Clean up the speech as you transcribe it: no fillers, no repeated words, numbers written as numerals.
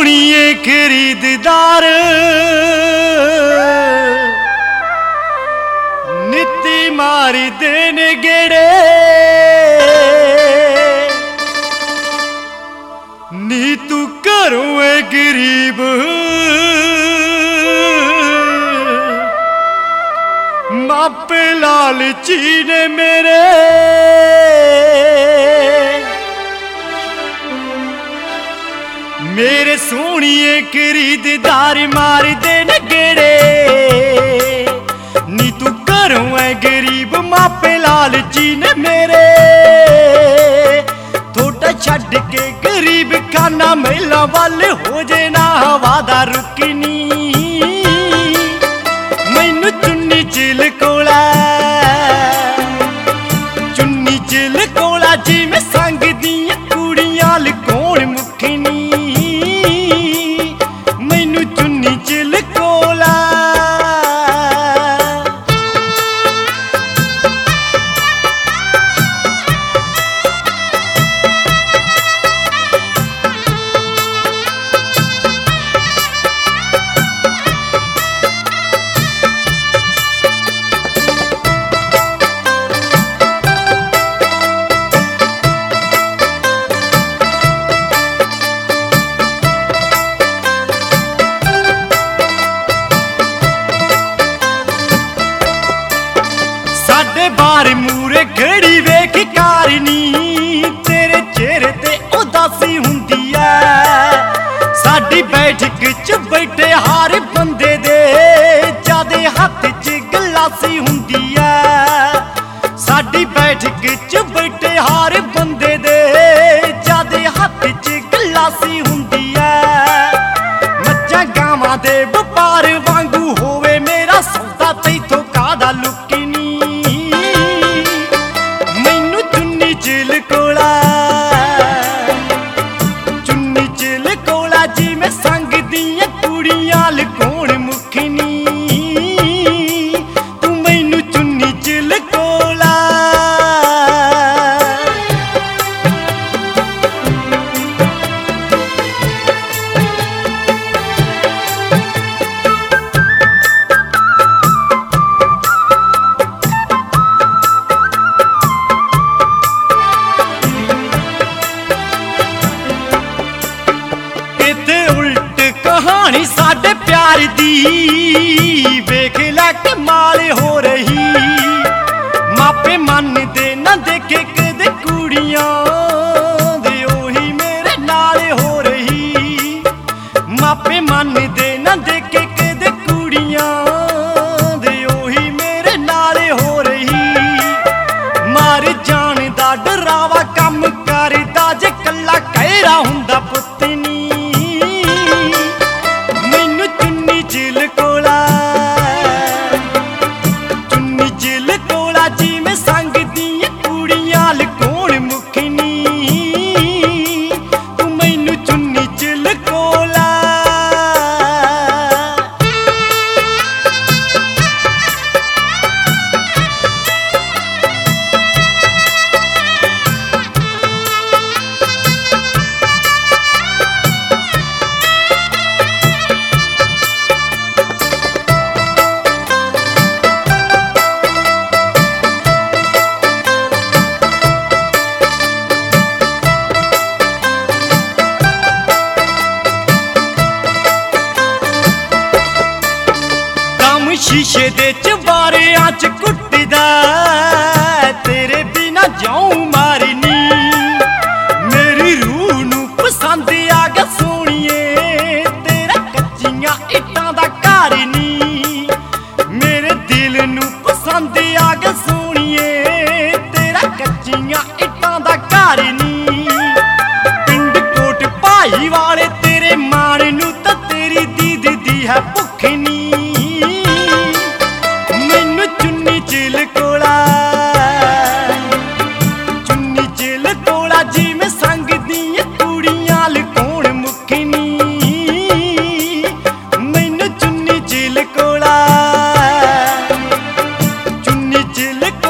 सोहणीए खरीददार नीति मारी देन गेड़े नी तू घरों है गरीब मापे लालची ने मेरे मेरे सोहणीए खरीददार मार देन गेड़े नी तू घरों है गरीब मापे लालची ने मेरे थोड़ा छड्ड के गरीब खाना मेला वाल हो जे ना हवा दा रुकनी मैनू चुन्नी चिल कोला जिवें संग दियां कुड़ियां लकोण मुखनी मैनू चुन्नी चिल कोला बार मूरे खड़ी वेख कारनी तेरे चेहरे ते उदासी हुंदी ऐ साडी बैठक च बैठे हर बंदे दे जादे हथ च गलासी हुंदी ऐ साडी बैठक च बैठे हर बंदे दे जादे हथ च गलासी हुंदी ऐ मज्जां गावां दे वपार वांगू होवे मेरा सौदा तैथों कादा लुकी जिवें संग दियां कुड़ियां लकोण मुखनी तू मैनू चुन्नी चिल कोला कहानी साडे प्यार दी वेख लै कमाल हो रही मापे मन दे ना देखे कदे कुड़ियां दे ओही मेरे नाल हो रही मापे मन दे ना देखे कदे कुड़ियां दे ओही मेरे नाल हो रही मार जान दा डरावा कम करदा जे कल्ला कहरा हुंदा पुत्तनी चिल कोला जिवें संग दियां कुड़ियां लकोण मुखनी तू मैनू चुन्नी चिल कोला शीशे दे चबारियां च कुट्टदा तेरे बिना जाऊं मारनी मेरी रूह नू पसंद आ गया सोहणीए तेरा कच्चियां इट्टां दा घर नी मेरे दिल नू पसंद आ गया सोहणीए तेरा कच्चियां इट्टां दा घर नी पिंड कोट भाई वाले तेरे मान नू तां तेरी दीद दी है भुख नी चिल कोला जिवें संग दियां कुड़ियां लकोण मुखनी मैनू चुन्नी चिल कोला